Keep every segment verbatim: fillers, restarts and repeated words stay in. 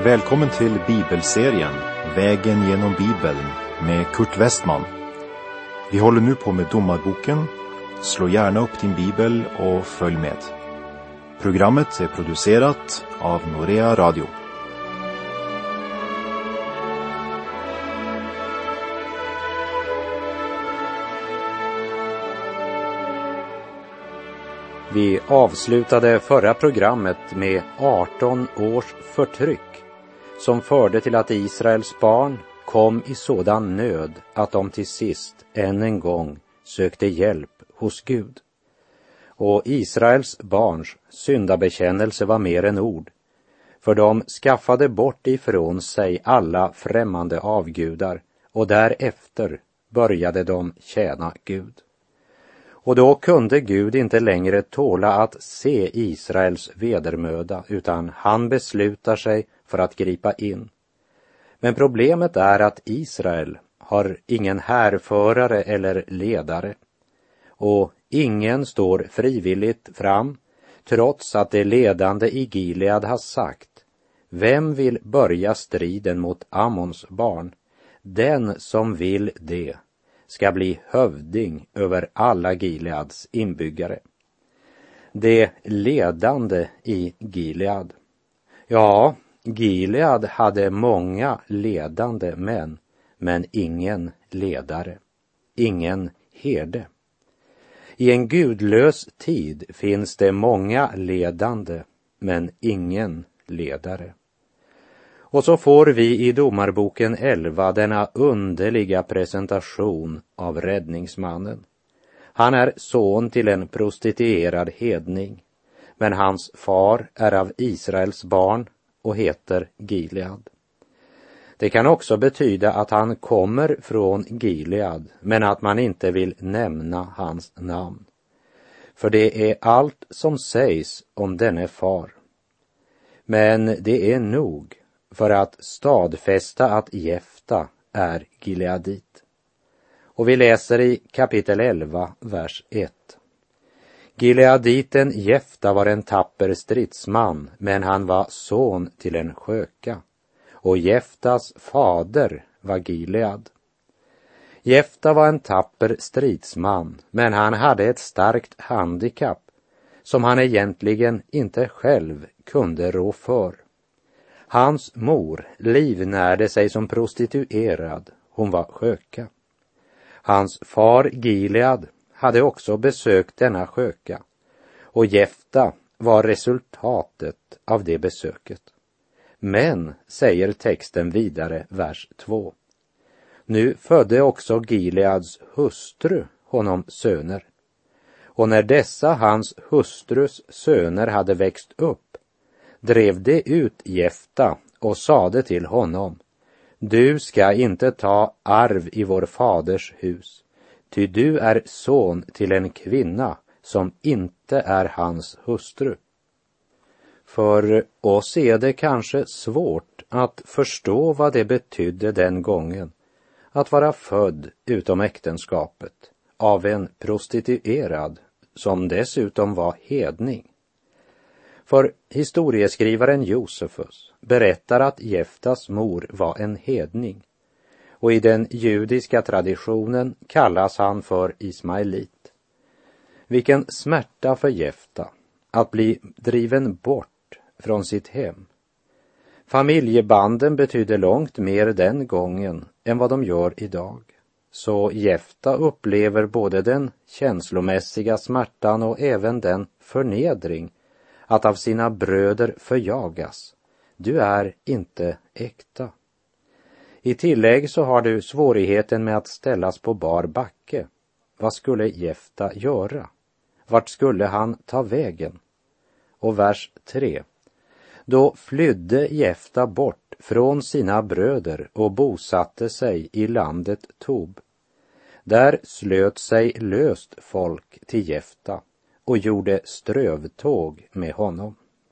Välkommen till bibelserien Vägen genom Bibeln med Kurt Westman. Vi håller nu på med Domarboken. Slå gärna upp din bibel och följ med. Programmet är producerat av Norea Radio. Vi avslutade förra programmet med arton års förtryck som förde till att Israels barn kom i sådan nöd att de till sist än en gång sökte hjälp hos Gud. Och Israels barns syndabekännelse var mer än ord, för de skaffade bort ifrån sig alla främmande avgudar och därefter började de tjäna Gud. Och då kunde Gud inte längre tåla att se Israels vedermöda, utan han beslutar sig för att gripa in. Men problemet är att Israel har ingen härförare eller ledare, och ingen står frivilligt fram, trots att det ledande i Gilead har sagt: vem vill börja striden mot Ammons barn? Den som vill det ska bli hövding över alla Gileads inbyggare. Det ledande i Gilead. Ja, Gilead hade många ledande män, men ingen ledare, ingen herde. I en gudlös tid finns det många ledande, men ingen ledare. Och så får vi i Domarboken elva denna underliga presentation av räddningsmannen. Han är son till en prostituerad hedning, men hans far är av Israels barn och heter Gilead. Det kan också betyda att han kommer från Gilead, men att man inte vill nämna hans namn. För det är allt som sägs om denne far. Men det är nog för att stadfästa att Jefta är gileadit. Och vi läser i kapitel elva, vers ett. Gileaditen Jefta var en tapper stridsman, men han var son till en sköka. Och Jeftas fader var Gilead. Jefta var en tapper stridsman, men han hade ett starkt handikapp som han egentligen inte själv kunde rå för. Hans mor livnärde sig som prostituerad, hon var sköka. Hans far Gilead hade också besökt denna sköka, och Jefta var resultatet av det besöket. Men, säger texten vidare, vers två. Nu födde också Gileads hustru honom söner. Och när dessa hans hustrus söner hade växt upp, drev de ut Jefta och sade till honom: du ska inte ta arv i vår faders hus, ty du är son till en kvinna som inte är hans hustru. För oss är det kanske svårt att förstå vad det betydde den gången att vara född utom äktenskapet av en prostituerad som dessutom var hedning. För historieskrivaren Josefus berättar att Jeftas mor var en hedning, och i den judiska traditionen kallas han för Ismaelit. Vilken smärta för Jefta att bli driven bort från sitt hem. Familjebanden betydde långt mer den gången än vad de gör idag. Så Jefta upplever både den känslomässiga smärtan och även den förnedring att av sina bröder förjagas. Du är inte äkta. I tillägg så har du svårigheten med att ställas på bar backe. Vad skulle Jefta göra? Vart skulle han ta vägen? Och vers tre. Då flydde Jefta bort från sina bröder och bosatte sig i landet Tob. Där slöt sig löst folk till Jefta och gjorde strövtåg med honom.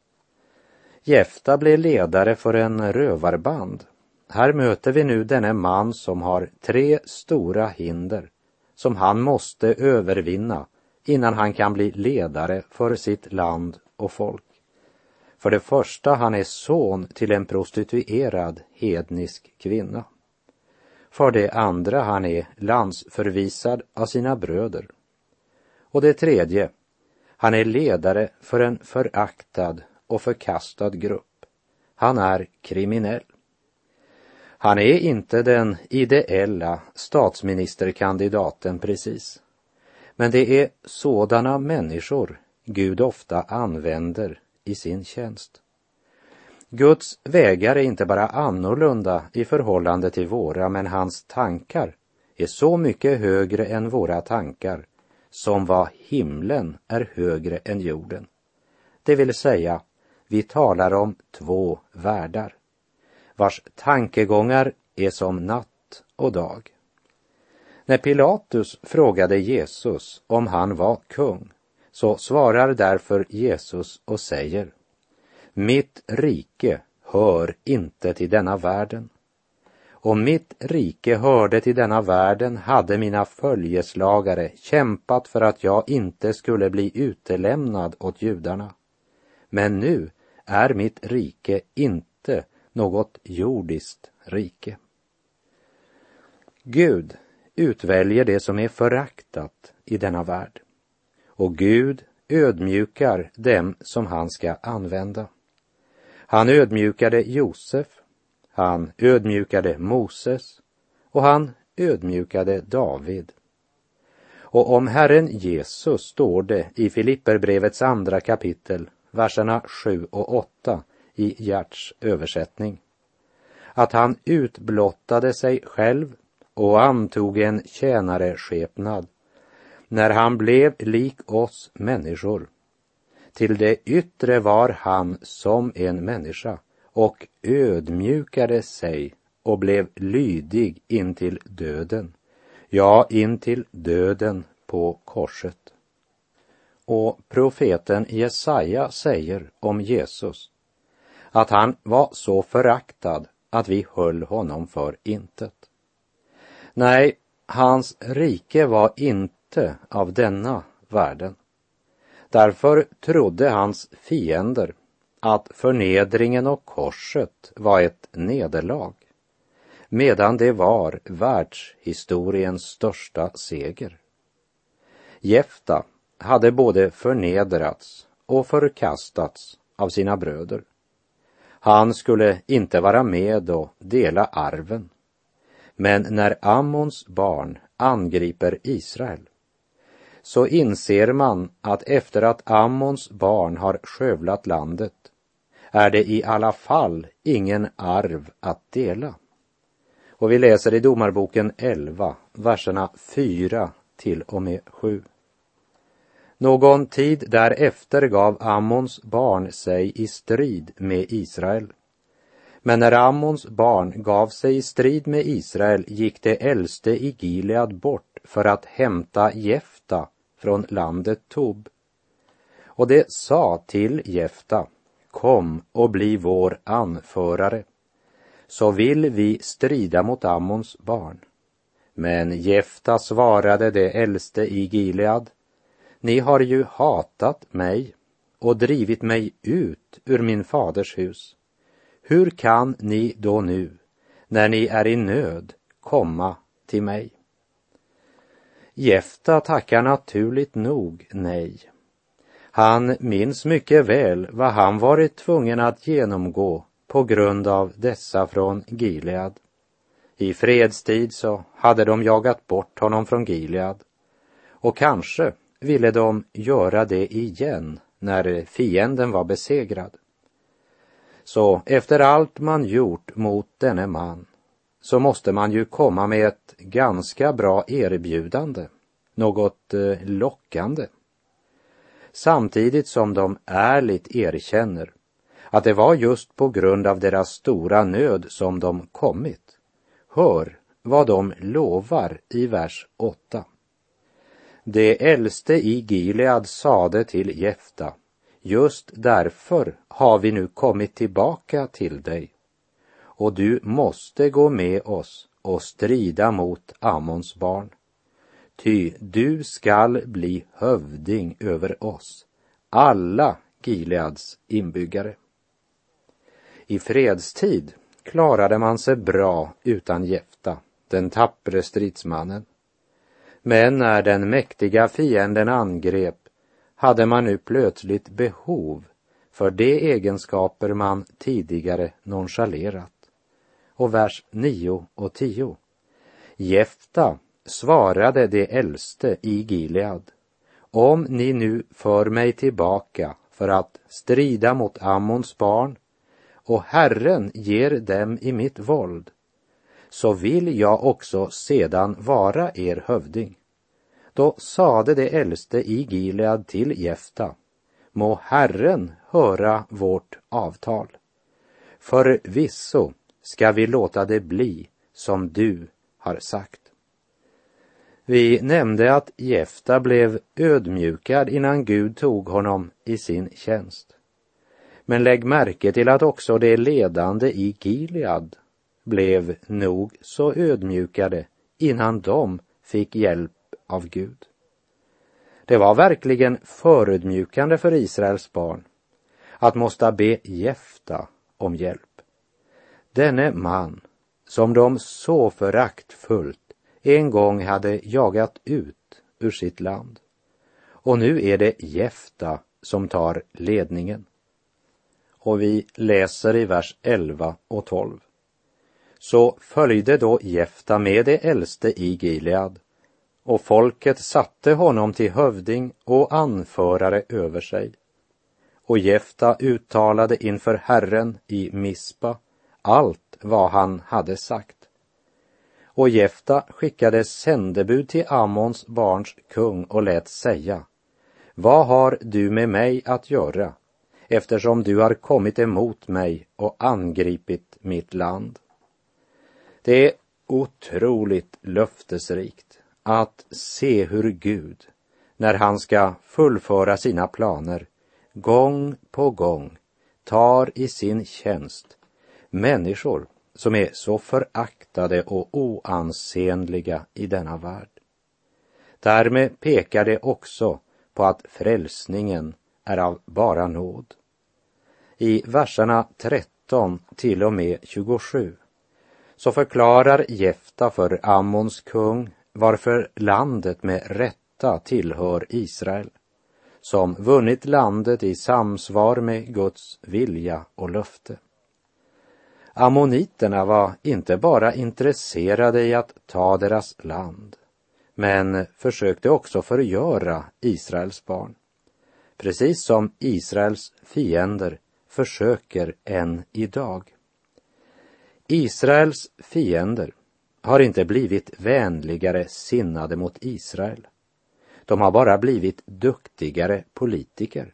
Jefta blev ledare för en rövarband. Här möter vi nu denne man som har tre stora hinder som han måste övervinna innan han kan bli ledare för sitt land och folk. För det första, han är son till en prostituerad hednisk kvinna. För det andra, han är landsförvisad av sina bröder. Och det tredje, han är ledare för en föraktad och förkastad grupp. Han är kriminell. Han är inte den ideella statsministerkandidaten precis. Men det är sådana människor Gud ofta använder i sin tjänst. Guds vägar är inte bara annorlunda i förhållande till våra, men hans tankar är så mycket högre än våra tankar, som vad himlen är högre än jorden. Det vill säga, vi talar om två världar, vars tankegångar är som natt och dag. När Pilatus frågade Jesus om han var kung, så svarar därför Jesus och säger: mitt rike hör inte till denna världen. Om mitt rike hörde till denna världen hade mina följeslagare kämpat för att jag inte skulle bli utelämnad åt judarna. Men nu är mitt rike inte något jordiskt rike. Gud utväljer det som är föraktat i denna värld, och Gud ödmjukar dem som han ska använda. Han ödmjukade Josef, han ödmjukade Moses och han ödmjukade David. Och om Herren Jesus står det i Filipperbrevets andra kapitel, verserna sju och åtta i Gerts översättning, att han utblottade sig själv och antog en tjänareskepnad när han blev lik oss människor. Till det yttre var han som en människa och ödmjukade sig och blev lydig intill döden, ja, intill döden på korset. Och profeten Jesaja säger om Jesus att han var så föraktad att vi höll honom för intet. Nej, hans rike var inte av denna världen. Därför trodde hans fiender att förnedringen och korset var ett nederlag, medan det var världshistoriens största seger. Jefta hade både förnedrats och förkastats av sina bröder. Han skulle inte vara med och dela arven. Men när Ammons barn angriper Israel, så inser man att efter att Ammons barn har skövlat landet är det i alla fall ingen arv att dela. Och vi läser i Domarboken elva, verserna fyra till och med sju. Någon tid därefter gav Ammons barn sig i strid med Israel. Men när Ammons barn gav sig i strid med Israel gick det äldste i Gilead bort för att hämta Jefta från landet Tob. Och det sa till Jefta: kom och bli vår anförare, så vill vi strida mot Ammons barn. Men Jefta svarade det äldste i Gilead: ni har ju hatat mig och drivit mig ut ur min faders hus. Hur kan ni då nu, när ni är i nöd, komma till mig? Jefta tackar naturligt nog nej. Han minns mycket väl vad han varit tvungen att genomgå på grund av dessa från Gilead. I fredstid så hade de jagat bort honom från Gilead, och kanske ville de göra det igen när fienden var besegrad. Så efter allt man gjort mot denne man, så måste man ju komma med ett ganska bra erbjudande, något eh, lockande. Samtidigt som de ärligt erkänner att det var just på grund av deras stora nöd som de kommit. Hör vad de lovar i vers åtta. Det äldste i Gilead sade till Jefta: just därför har vi nu kommit tillbaka till dig, och du måste gå med oss och strida mot Ammons barn. Ty du skall bli hövding över oss, alla Gileads inbyggare. I fredstid klarade man sig bra utan Jefta, den tappre stridsmannen. Men när den mäktiga fienden angrep hade man nu plötsligt behov för de egenskaper man tidigare nonchalerat. Och vers nio och tio. Jefta svarade de äldste i Gilead: om ni nu för mig tillbaka för att strida mot Ammons barn och Herren ger dem i mitt våld, så vill jag också sedan vara er hövding. Då sade de äldste i Gilead till Jefta: må Herren höra vårt avtal. Förvisso ska vi låta det bli som du har sagt. Vi nämnde att Jefta blev ödmjukad innan Gud tog honom i sin tjänst. Men lägg märke till att också de ledande i Gilead blev nog så ödmjukade innan de fick hjälp av Gud. Det var verkligen förödmjukande för Israels barn att måste be Jefta om hjälp. Denne man som de så föraktfullt en gång hade jagat ut ur sitt land. Och nu är det Jefta som tar ledningen. Och vi läser i vers elva och tolv. Så följde då Jefta med det äldste i Gilead, och folket satte honom till hövding och anförare över sig. Och Jefta uttalade inför Herren i Mispa allt vad han hade sagt. Och Jefta skickade sändebud till Ammons barns kung och lät säga: vad har du med mig att göra, eftersom du har kommit emot mig och angripit mitt land? Det är otroligt löftesrikt att se hur Gud, när han ska fullföra sina planer, gång på gång tar i sin tjänst människor som är så föraktade och oansenliga i denna värld. Därmed pekar det också på att frälsningen är av bara nåd. I verserna tretton till och med tjugosju så förklarar Jefta för Ammons kung varför landet med rätta tillhör Israel, som vunnit landet i samsvar med Guds vilja och löfte. Ammoniterna var inte bara intresserade i att ta deras land, men försökte också förgöra Israels barn, precis som Israels fiender försöker än idag. Israels fiender har inte blivit vänligare sinnade mot Israel. De har bara blivit duktigare politiker.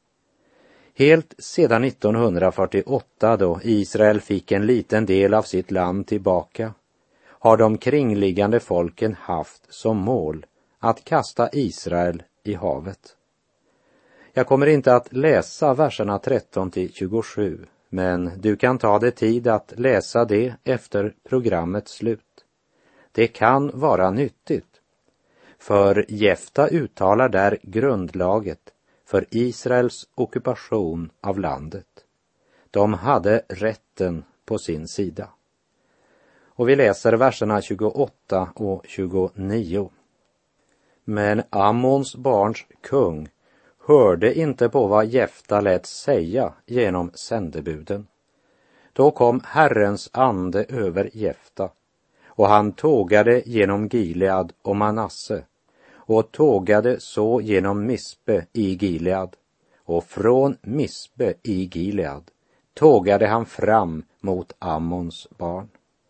Helt sedan nittonhundrafyrtioåtta, då Israel fick en liten del av sitt land tillbaka, har de kringliggande folken haft som mål att kasta Israel i havet. Jag kommer inte att läsa verserna tretton till tjugosju, men du kan ta dig tid att läsa det efter programmets slut. Det kan vara nyttigt, för Jefta uttalar där grundlaget för Israels ockupation av landet. De hade rätten på sin sida. Och vi läser verserna tjugoåtta och tjugonio. Men Ammons barns kung hörde inte på vad Jefta lät säga genom sändebuden. Då kom Herrens ande över Jefta, och han tågade genom Gilead och Manasse, och tågade så genom Mispe i Gilead, och från Mispe i Gilead tågade han fram mot Ammons barn.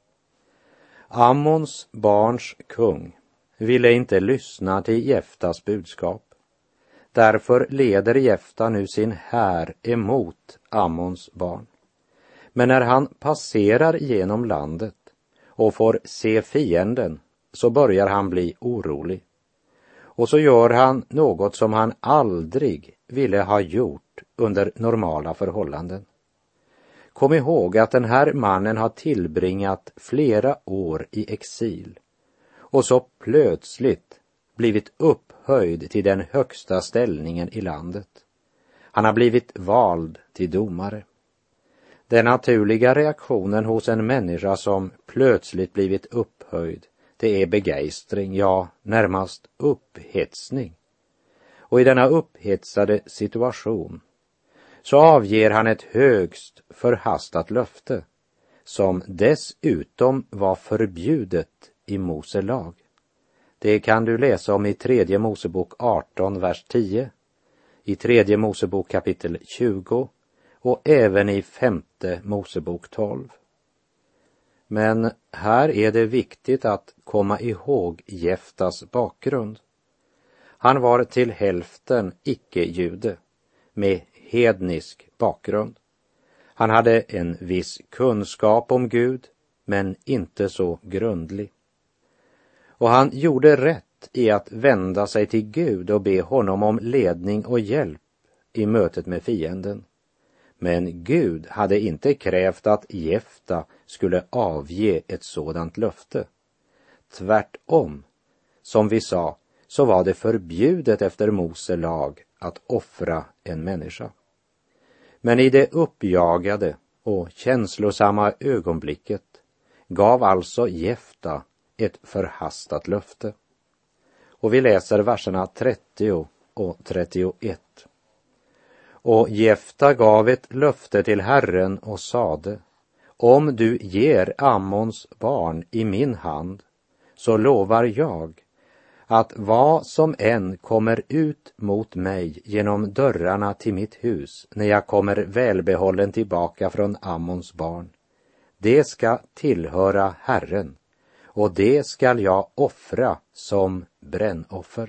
Ammons barns kung ville inte lyssna till Jeftas budskap. Därför leder Jefta nu sin här emot Ammons barn. Men när han passerar genom landet och får se fienden, så börjar han bli orolig. Och så gör han något som han aldrig ville ha gjort under normala förhållanden. Kom ihåg att den här mannen har tillbringat flera år i exil och så plötsligt blivit upphöjd till den högsta ställningen i landet. Han har blivit vald till domare. Den naturliga reaktionen hos en människa som plötsligt blivit upphöjd, det är begeistring, ja, närmast upphetsning. Och i denna upphetsade situation så avger han ett högst förhastat löfte som dessutom var förbjudet i Mose lag. Det kan du läsa om i tredje Mosebok arton, vers tio, i tredje Mosebok kapitel tjugo och även i femte Mosebok tolv. Men här är det viktigt att komma ihåg Jeftas bakgrund. Han var till hälften icke-jude med hednisk bakgrund. Han hade en viss kunskap om Gud, men inte så grundlig. Och han gjorde rätt i att vända sig till Gud och be honom om ledning och hjälp i mötet med fienden. Men Gud hade inte krävt att Jefta skulle avge ett sådant löfte. Tvärtom, som vi sa, så var det förbjudet efter Mose lag att offra en människa. Men i det uppjagade och känslosamma ögonblicket gav alltså Jefta ett förhastat löfte. Och vi läser verserna trettio och trettioett. Och Jefta gav ett löfte till Herren och sade: om du ger Ammons barn i min hand, så lovar jag att vad som än kommer ut mot mig genom dörrarna till mitt hus när jag kommer välbehållen tillbaka från Ammons barn, det ska tillhöra Herren, och det skall jag offra som brännoffer.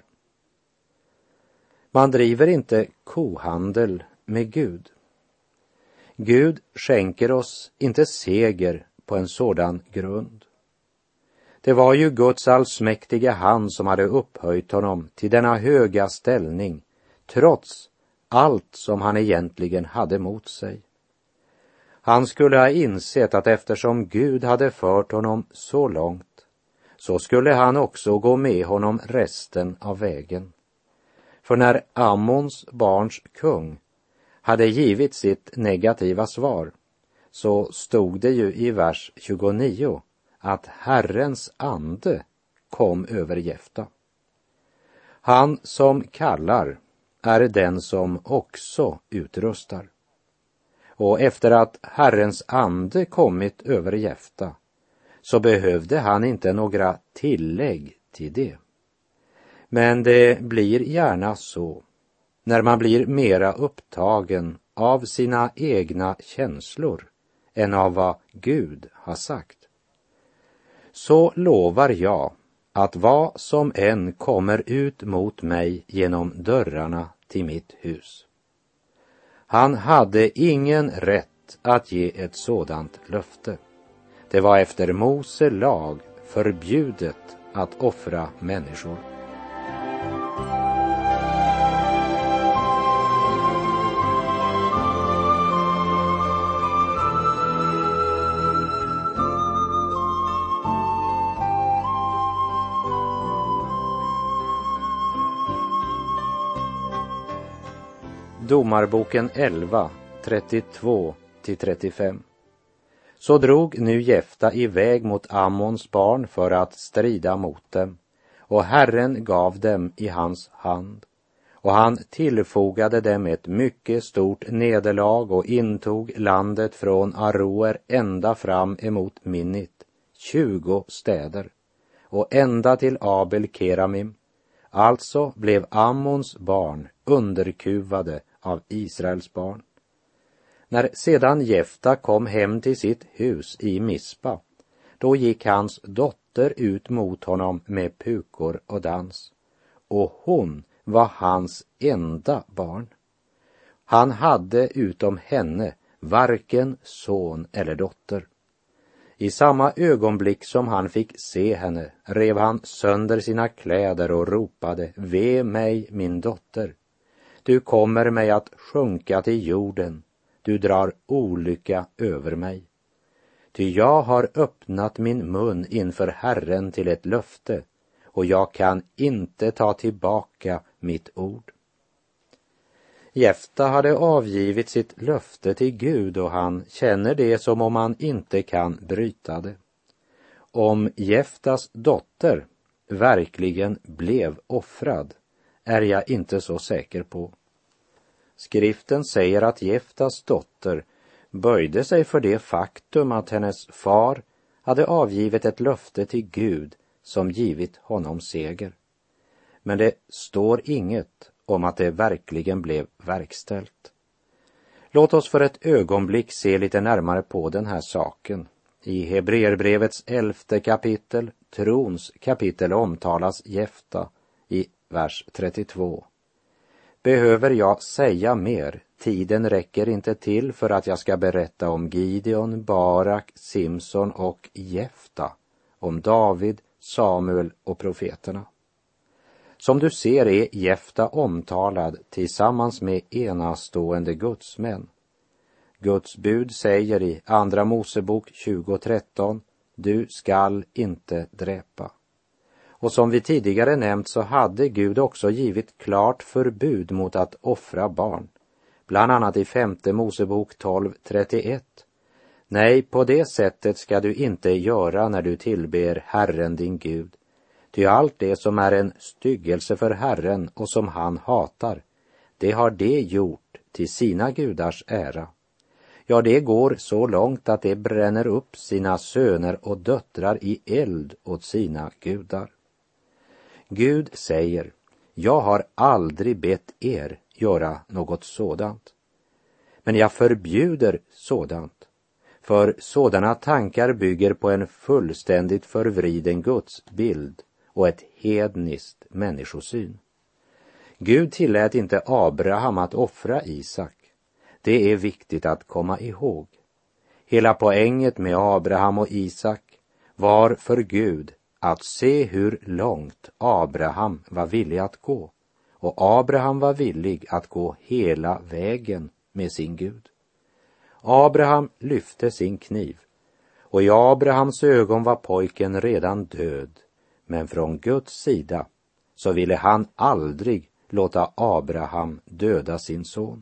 Man driver inte kohandel med Gud. Gud skänker oss inte seger på en sådan grund. Det var ju Guds allsmäktiga hand som hade upphöjt honom till denna höga ställning, trots allt som han egentligen hade mot sig. Han skulle ha insett att eftersom Gud hade fört honom så långt, så skulle han också gå med honom resten av vägen. För när Ammons barns kung hade givit sitt negativa svar, så stod det ju i vers tjugonio att Herrens ande kom över Jefta. Han som kallar är den som också utrustar. Och efter att Herrens ande kommit över Jefta, så behövde han inte några tillägg till det. Men det blir gärna så, när man blir mera upptagen av sina egna känslor än av vad Gud har sagt. Så lovar jag att vad som än kommer ut mot mig genom dörrarna till mitt hus. Han hade ingen rätt att ge ett sådant löfte. Det var efter Mose lag förbjudet att offra människor. Domarboken elva, trettiotvå till trettiofem. Så drog nu Jefta iväg mot Ammons barn för att strida mot dem, och Herren gav dem i hans hand. Och han tillfogade dem ett mycket stort nederlag och intog landet från Aroer ända fram emot Minnit, tjugo städer, och ända till Abel Keramim. Alltså blev Ammons barn underkuvade av Israels barn. När sedan Jefta kom hem till sitt hus i Mispa, då gick hans dotter ut mot honom med pukor och dans, och hon var hans enda barn. Han hade utom henne varken son eller dotter. I samma ögonblick som han fick se henne rev han sönder sina kläder och ropade: ve mig, min dotter. Du kommer mig att sjunka till jorden. Du drar olycka över mig. Ty jag har öppnat min mun inför Herren till ett löfte, och jag kan inte ta tillbaka mitt ord. Jefta hade avgivit sitt löfte till Gud och han känner det som om han inte kan bryta det. Om Jeftas dotter verkligen blev offrad är jag inte så säker på. Skriften säger att Jeftas dotter böjde sig för det faktum att hennes far hade avgivit ett löfte till Gud som givit honom seger. Men det står inget om att det verkligen blev verkställt. Låt oss för ett ögonblick se lite närmare på den här saken. I Hebreerbrevets elfte kapitel, trons kapitel, omtalas Jefta i vers trettiotvå. Behöver jag säga mer? Tiden räcker inte till för att jag ska berätta om Gideon, Barak, Simson och Jefta, om David, Samuel och profeterna. Som du ser är Jefta omtalad tillsammans med enastående gudsmän. Guds bud säger i andra Mosebok tjugo tretton, du skall inte dräpa. Och som vi tidigare nämnt så hade Gud också givit klart förbud mot att offra barn. Bland annat i femte Mosebok tolv trettioett. Nej, på det sättet ska du inte göra när du tillber Herren din Gud. Ty allt det som är en styggelse för Herren och som han hatar, det har det gjort till sina gudars ära. Ja, det går så långt att det bränner upp sina söner och döttrar i eld åt sina gudar. Gud säger, jag har aldrig bett er göra något sådant. Men jag förbjuder sådant, för sådana tankar bygger på en fullständigt förvriden gudsbild och ett hedniskt människosyn. Gud tillät inte Abraham att offra Isak. Det är viktigt att komma ihåg. Hela poänget med Abraham och Isak var för Gud att se hur långt Abraham var villig att gå. Och Abraham var villig att gå hela vägen med sin Gud. Abraham lyfte sin kniv, och i Abrahams ögon var pojken redan död. Men från Guds sida så ville han aldrig låta Abraham döda sin son.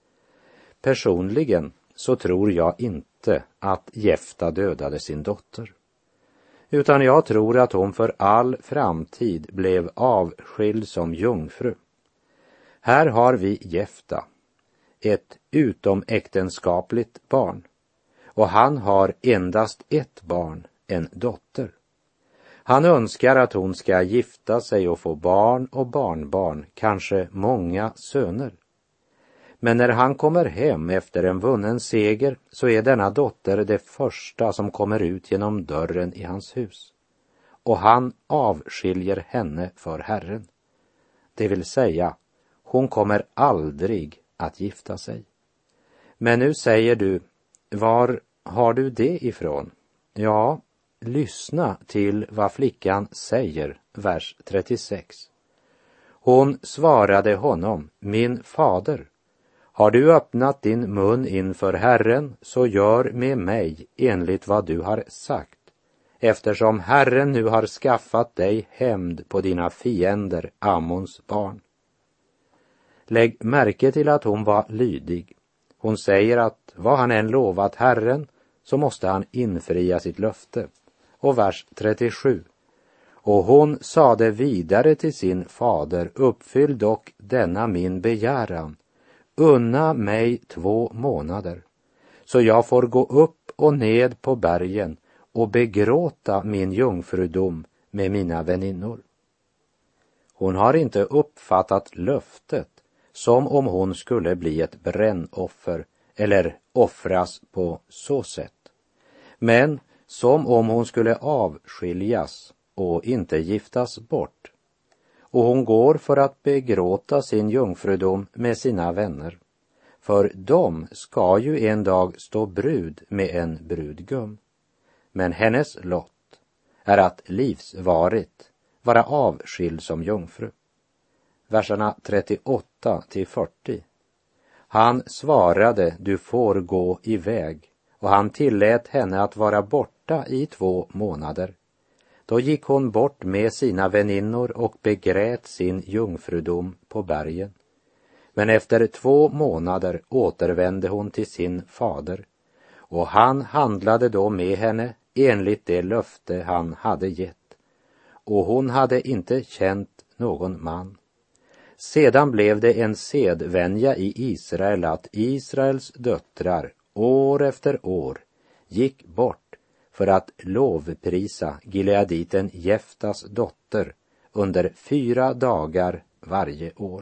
Personligen så tror jag inte att Jefta dödade sin dotter. Utan jag tror att hon för all framtid blev avskild som jungfru. Här har vi Jefta, ett utomäktenskapligt barn. Och han har endast ett barn, en dotter. Han önskar att hon ska gifta sig och få barn och barnbarn, kanske många söner. Men när han kommer hem efter en vunnen seger så är denna dotter det första som kommer ut genom dörren i hans hus. Och han avskiljer henne för Herren. Det vill säga, hon kommer aldrig att gifta sig. Men nu säger du, var har du det ifrån? Ja, lyssna till vad flickan säger, vers trettiosex. Hon svarade honom, min fader, har du öppnat din mun inför Herren, så gör med mig enligt vad du har sagt, eftersom Herren nu har skaffat dig hämnd på dina fiender, Ammons barn. Lägg märke till att hon var lydig. Hon säger att vad han än lovat Herren så måste han infria sitt löfte. Och vers trettiosju. Och hon sade vidare till sin fader, uppfyll dock denna min begäran. Unna mig två månader, så jag får gå upp och ned på bergen och begråta min jungfrudom med mina väninnor. Hon har inte uppfattat löftet som om hon skulle bli ett brännoffer eller offras på så sätt, men som om hon skulle avskiljas och inte giftas bort. Och hon går för att begråta sin jungfrudom med sina vänner, för de ska ju en dag stå brud med en brudgum. Men hennes lott är att livsvarigt vara avskild som jungfru. Verserna trettioåtta till fyrtio. Han svarade, du får gå iväg, och han tillät henne att vara borta i två månader. Då gick hon bort med sina väninnor och begrät sin jungfrudom på bergen. Men efter två månader återvände hon till sin fader, och han handlade då med henne enligt det löfte han hade gett, och hon hade inte känt någon man. Sedan blev det en sedvänja i Israel att Israels döttrar år efter år gick bort för att lovprisa gileaditen Jeftas dotter under fyra dagar varje år.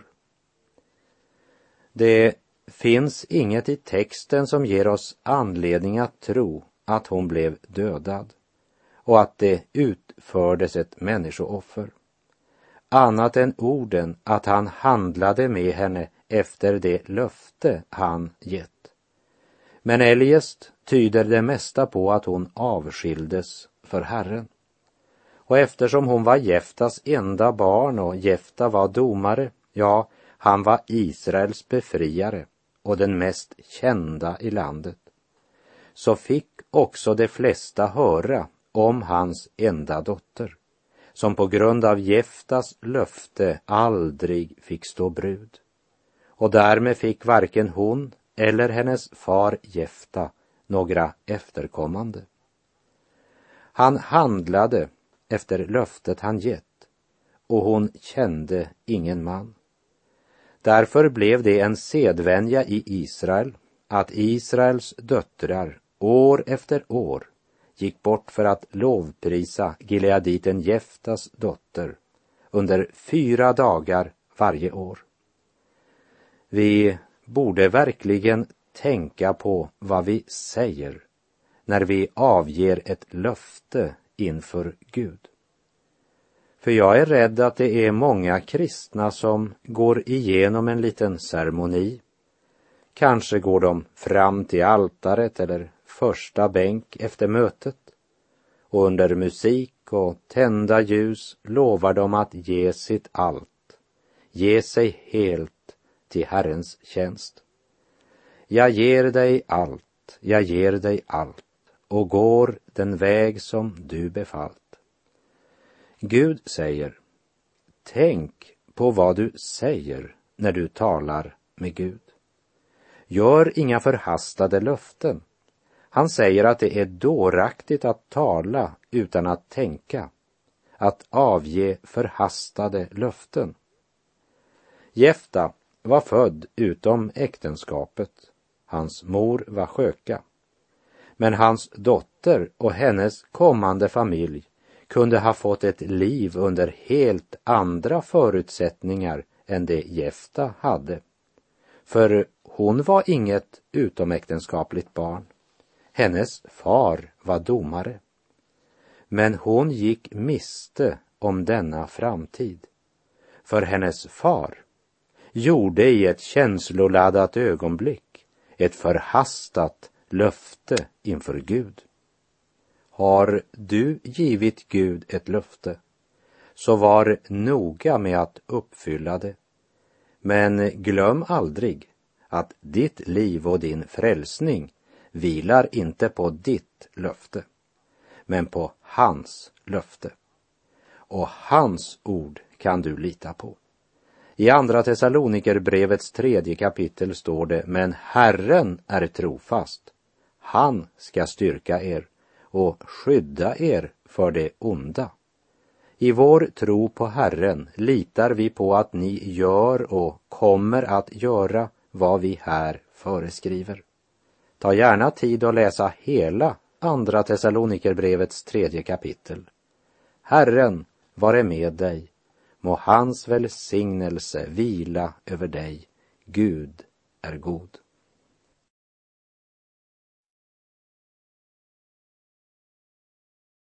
Det finns inget i texten som ger oss anledning att tro att hon blev dödad och att det utfördes ett människooffer, annat än orden att han handlade med henne efter det löfte han gett. Men eljest tyder det mesta på att hon avskildes för Herren. Och eftersom hon var Jeftas enda barn och Jefta var domare, ja, han var Israels befriare och den mest kända i landet, så fick också de flesta höra om hans enda dotter, som på grund av Jeftas löfte aldrig fick stå brud. Och därmed fick varken hon eller hennes far Jefta några efterkommande. Han handlade efter löftet han gett, och hon kände ingen man. Därför blev det en sedvänja i Israel att Israels döttrar år efter år gick bort för att lovprisa gileaditen Jeftas dotter under fyra dagar varje år. Vi borde verkligen tänka på vad vi säger när vi avger ett löfte inför Gud. För jag är rädd att det är många kristna som går igenom en liten ceremoni. Kanske går de fram till altaret eller första bänk efter mötet, och under musik och tända ljus lovar de att ge sitt allt, ge sig helt till Herrens tjänst. Jag ger dig allt, jag ger dig allt, och går den väg som du befallt. Gud säger, tänk på vad du säger när du talar med Gud. Gör inga förhastade löften. Han säger att det är dåraktigt att tala utan att tänka, att avge förhastade löften. Jefta var född utom äktenskapet. Hans mor var sköka. Men hans dotter och hennes kommande familj kunde ha fått ett liv under helt andra förutsättningar än det Jefta hade. För hon var inget utomäktenskapligt barn. Hennes far var domare. Men hon gick miste om denna framtid. För hennes far gjorde i ett känsloladdat ögonblick ett förhastat löfte inför Gud. Har du givit Gud ett löfte, så var noga med att uppfylla det. Men glöm aldrig att ditt liv och din frälsning vilar inte på ditt löfte, men på hans löfte. Och hans ord kan du lita på. I andra Thessalonikerbrevets tredje kapitel står det, men Herren är trofast. Han ska styrka er och skydda er för det onda. I vår tro på Herren litar vi på att ni gör och kommer att göra vad vi här föreskriver. Ta gärna tid att läsa hela andra Thessalonikerbrevets tredje kapitel. Herren vare med dig. Må hans välsignelse vila över dig. Gud är god.